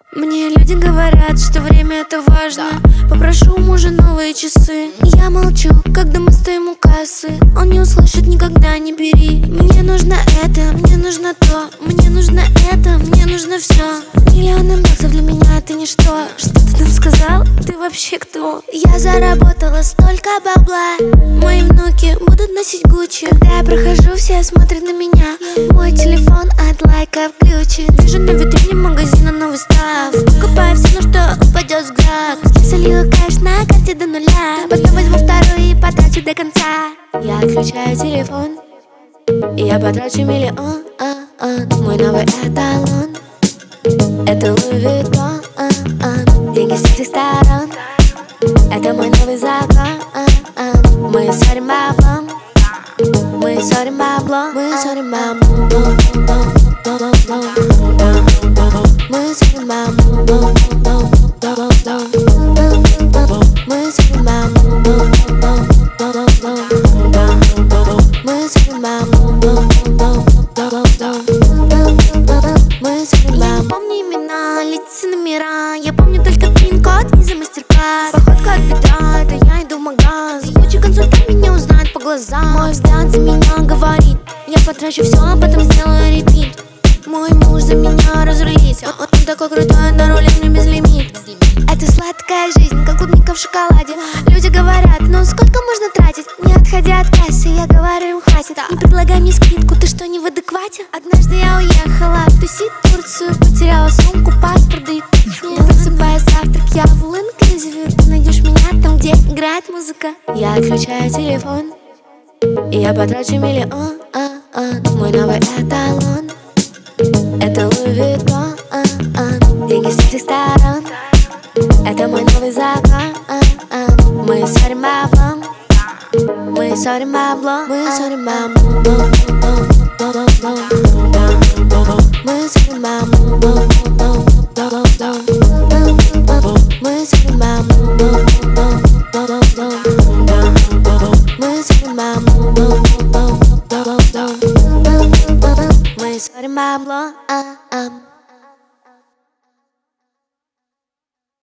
Мне люди говорят, что время это важно. Попрошу у мужа новые часы. Я молчу, когда мы стоим у кассы. Он не услышит никогда, не бери. Мне нужно это, мне нужно то. Мне нужно это, мне нужно все. Миллионы баксов для меня это ничто. Что ты там сказал? Ты вообще кто? Я заработала столько бабла. Мои внуки будут носить Гуччи. Когда я прохожу, все смотрят на меня. Мой телефон от лайков ключи. Вижу на витрине магазина новый став. Покупаю все, на что упадет взгляд. Солила кэш на карте до нуля. Потом возьму второй и потрачу до конца. Я отключаю телефон и я потрачу миллион. Мой новый эталон — это Луи Виттон. Деньги с всех сторон — это мой новый закон. Мы ссорим баблом, мы ссорим баблом, мы ссорим баблом, мы ссорим баблом, мы ссорим баблом, мы ссорим баблом. Я не помню имена, лица, номера. Я помню только пин-код, виза, мастер-класс. Походка от бедра, это я иду в магаз. Куча консультант меня узнает по глазам. Мой взгляд за меня говорит: я потрачу все, а потом сделаю репит. Мой муж за меня разрулит. Он такой крутой, на руле мне безлимит. Это сладкая жизнь, как клубника в шоколаде. Люди говорят: ну сколько можно тратить? Не отходя от кассы, я говорю им: хватит. Не предлагай мне скидку, ты что, не в адеквате? Однажды я уехала тусить в Турцию. Потеряла сумку, паспорт, да и не засыпая завтрак, я в all-inclusive. Ты найдешь меня там, где играет музыка. Я отключаю телефон и я потрачу миллион. Мой новый эталон — это Луи Виттон. Деньги с всех сторон — это мой новый закон. Мы ссорим баблом, мы ссорим баблом, мы ссорим баблом, мы ссорим баблом, мы ссорим баблом, мы ссорим баблом, мы ссорим баблом.